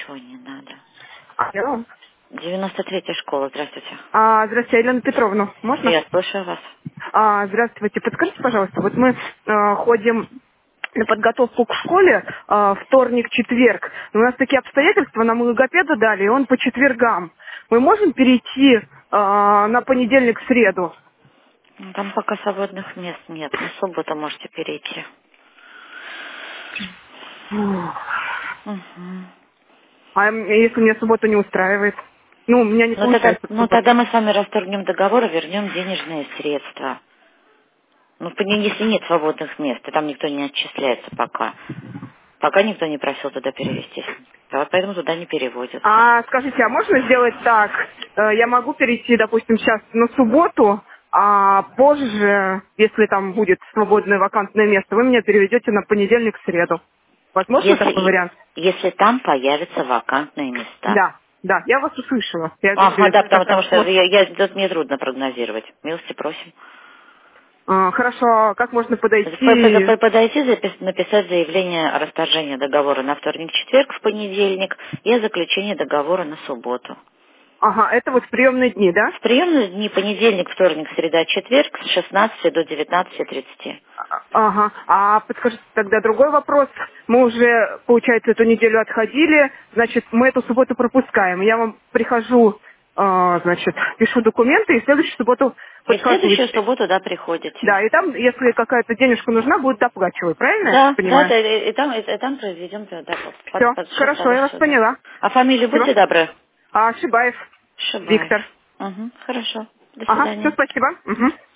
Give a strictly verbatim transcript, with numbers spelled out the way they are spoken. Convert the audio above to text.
ничего не надо. Алло. девяносто третья школа, здравствуйте. А, здравствуйте, Елена Петровна, можно? Я слушаю вас. А, здравствуйте, подскажите, пожалуйста, вот мы а, ходим на подготовку к школе а, вторник, четверг. Но у нас такие обстоятельства, нам логопеда дали, и он по четвергам. Мы можем перейти а, на понедельник, среду? Ну, там пока свободных мест нет. На субботу можете перейти. Угу. А если меня суббота не устраивает? Ну, у меня не Ну тогда, получается в ну субботу. тогда мы с вами расторгнем договор и вернем денежные средства. Ну, по- если нет свободных мест, и там никто не отчисляется пока. Пока никто не просил туда перевестись. Да, вот поэтому туда не переводятся. А скажите, а можно сделать так? Э, Я могу перейти, допустим, сейчас на субботу, а позже, если там будет свободное вакантное место, вы меня переведете на понедельник, среду. Возможно такой Если, вариант? если там появятся вакантные места. Да, да, я вас услышала. Я говорю, Ага, да, если потому, как-то потому что вот, я, я- тут мне трудно прогнозировать. Милости просим. а, хорошо, как можно П- п- подойти? п- Подойти, запис- написать заявление о расторжении договора на вторник-четверг в понедельник и о заключении договора на субботу. Ага, это вот в приемные дни, да? В приемные дни понедельник, вторник, среда, четверг с шестнадцати до девятнадцати тридцати. А- Ага. А подскажите тогда другой вопрос. Мы уже, получается, эту неделю отходили, значит, мы эту субботу пропускаем. Я вам прихожу, а, значит, пишу документы, и в следующую субботу И в подхожу. следующую субботу, да, приходите. Да, и там, если какая-то денежка нужна, будет доплачивать, правильно я Да, да, понимаю? да, и, и там, и, и там произведем да, да, под, Все, под хорошо, шофера я вас все, да. поняла. А фамилию Спасибо. будьте добры? А, Шибаев Шибаев. Виктор. Угу, хорошо. До Ага, все, свидания. спасибо. Мгм.